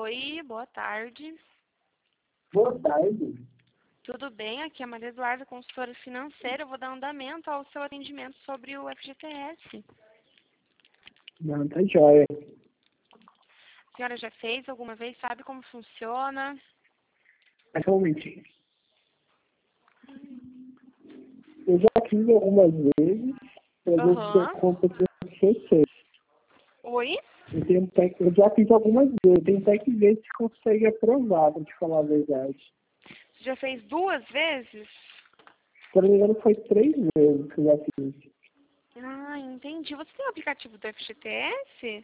Oi, boa tarde. Boa tarde. Tudo bem? Aqui é a Maria Eduarda, consultora financeira. Eu vou dar andamento ao seu atendimento sobre o FGTS. Não, tá jóia. A senhora já fez alguma vez? Sabe como funciona? Mas só um momentinho. Eu já fiz algumas vezes, eu vou ter conta do CC. Oi? Eu já fiz algumas vezes, eu tenho até que ver se consegue aprovar, pra te falar a verdade. Você já fez 2 vezes? Se não me engano, foi 3 vezes que eu já fiz. Ah, entendi. Você tem o aplicativo do FGTS?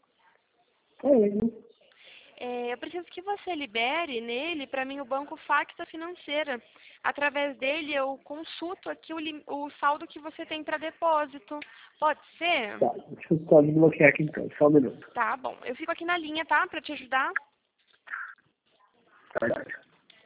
Eu preciso que você libere nele, para mim, o banco Facta Financeira. Através dele, eu consulto aqui o saldo que você tem para depósito. Pode ser? Tá, deixa eu só desbloquear aqui então, só um minuto. Tá bom. Eu fico aqui na linha, tá? Para te ajudar. Tá, tá.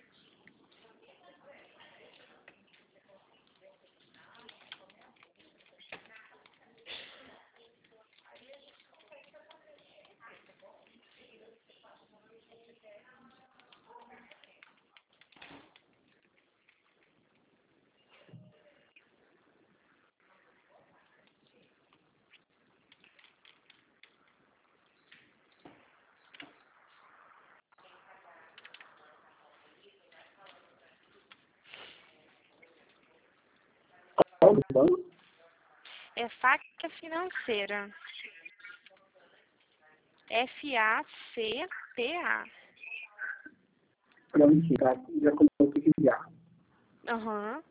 Qual o banco? É Facta Financeira. FACTA. Pronto, já colocou que já. Aham.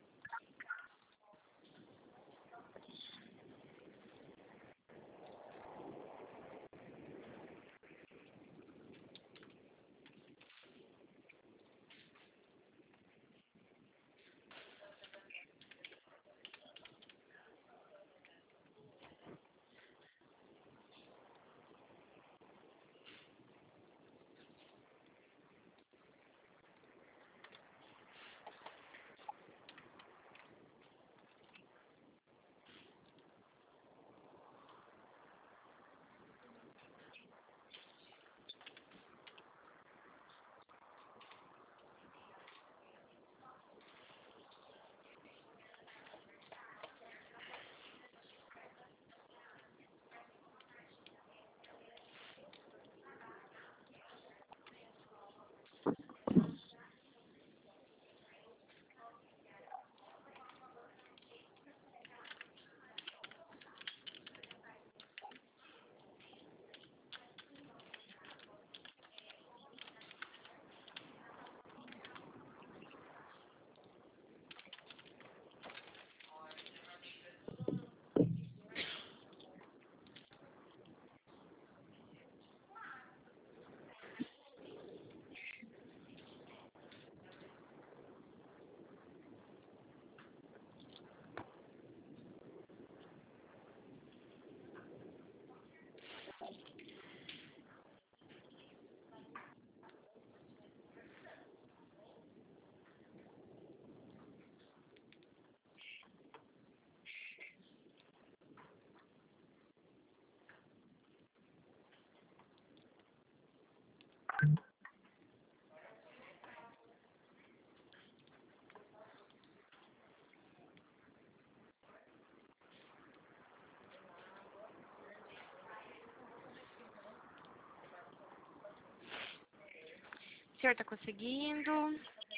O senhor está conseguindo?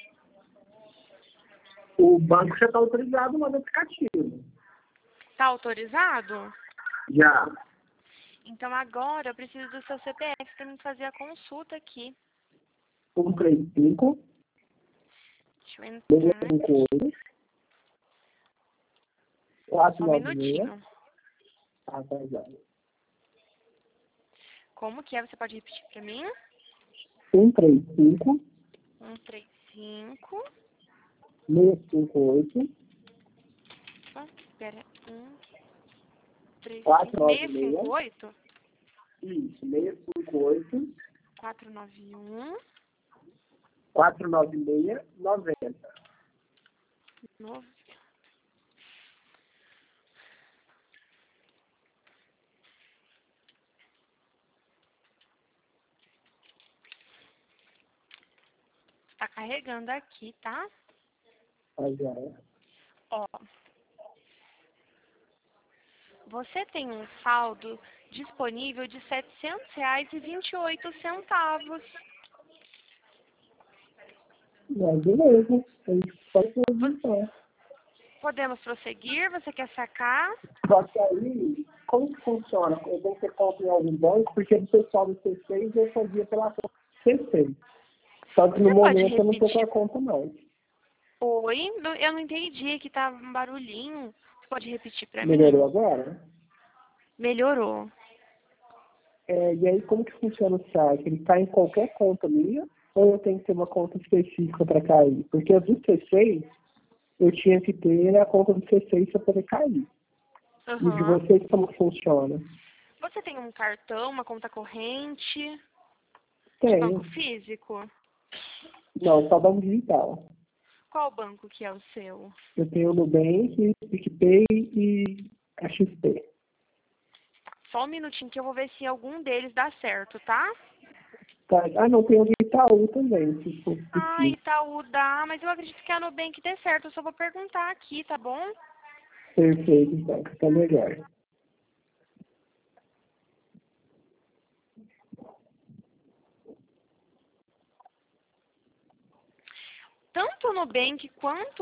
O banco já está autorizado no aplicativo. Tá autorizado? Já. Então agora eu preciso do seu CPF para me fazer a consulta aqui. 135, Deixa eu entrar. 658, Só um 496. minutinho. Ah, tá, já. Como que é? Você pode repetir para mim? 135, 135. 658, Espera. 135. 496. 658. Isso, 658, 491. 496, 90. 9. Tá carregando aqui, tá? Já é. Ó, você tem um saldo disponível de R$ 700,28. Beleza. A gente pode fazer então. Podemos prosseguir? Você quer sacar? Só que aí, como que funciona? Eu tenho que ter conta em algum banco, porque do pessoal do C6 eu fazia pela conta do C6. Só que no Você pode momento eu não tô com repetir? a conta mais. Oi? Eu não entendi, que tava um barulhinho. Você pode repetir pra Melhorou mim? agora? Melhorou. E aí, como que funciona o site? Ele está em qualquer conta minha ou eu tenho que ter uma conta específica para cair? Porque a do C6, eu tinha que ter a conta do C6 para poder cair. E de Aham. vocês, como que funciona? Você tem um cartão, uma conta corrente de banco Tenho. físico? Não, só banco digital. Qual banco que é o seu? Eu tenho o Nubank, PicPay e a XP. Só um minutinho que eu vou ver se algum deles dá certo, tá? Tá. Ah, não, tem o do Itaú também, se for Ah, possível. Itaú dá, mas eu acredito que a Nubank dê certo. Eu só vou perguntar aqui, tá bom? Perfeito, então, fica melhor. Tanto o Nubank quanto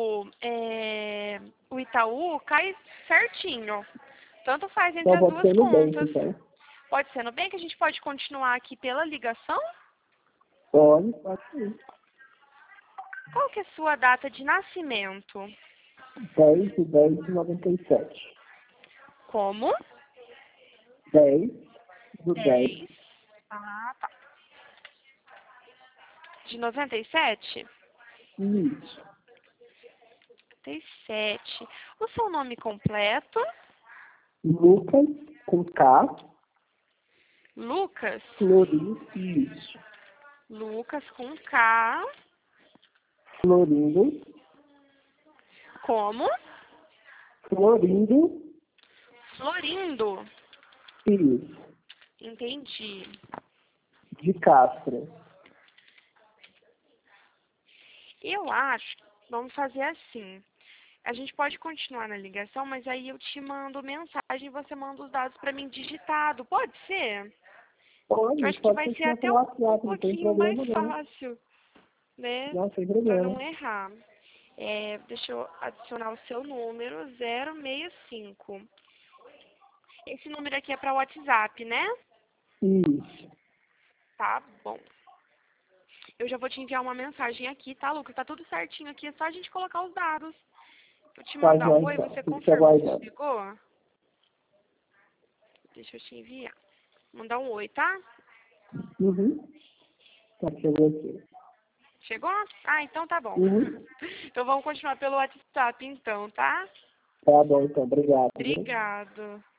o Itaú cai certinho. Tanto faz entre Então, as pode duas ser Nubank, contas. então. Pode ser Nubank, a gente pode continuar aqui pela ligação? Pode ser. Qual que é a sua data de nascimento? 10/10/97. Como? 10/10. 10. Ah, tá. De 97? Isso. 97. O seu nome completo? Lucas, com K, Lucas? Florindo, isso. Lucas com K. Florindo, Como? Florindo, Florindo. isso. Entendi. De Castro. Eu acho, vamos fazer assim. A gente pode continuar na ligação, mas aí eu te mando mensagem e você manda os dados para mim digitado. Pode ser? Pode, Que a eu gente acho que pode vai ser continuar até pelo um WhatsApp, não tem pouquinho mais problema não. fácil, né? Não, sem Para problema. não errar. Deixa eu adicionar o seu número, 065. Esse número aqui é para WhatsApp, né? Isso. Tá bom. Eu já vou te enviar uma mensagem aqui, tá, Lucas? Tá tudo certinho aqui, é só a gente colocar os dados. Vou te Tá mandar já um oi, então. você Fico te confirma se aguardando. chegou? Deixa eu te enviar. Mandar um oi, tá? Uhum. Tá, chegou aqui. Chegou? Ah, então tá bom. Uhum. Então vamos continuar pelo WhatsApp então, tá? Tá bom, então. Obrigado, viu? Obrigado.